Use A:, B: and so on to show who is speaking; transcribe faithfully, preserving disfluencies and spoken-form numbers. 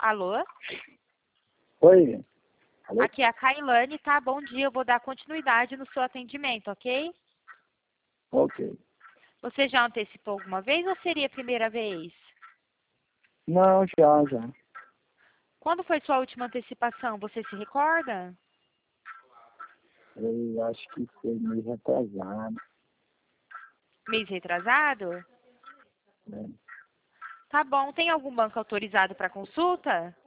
A: Alô?
B: Oi. Alô?
A: Aqui é a Kailane, tá? Bom dia, eu vou dar continuidade no seu atendimento, ok?
B: Ok.
A: Você já antecipou alguma vez ou seria a primeira vez?
B: Não, já, já.
A: Quando foi sua última antecipação? Você se recorda?
B: Eu acho que foi meio retrasado,
A: Mês retrasado?
B: né?
A: Tá bom. Tem algum banco autorizado para consulta?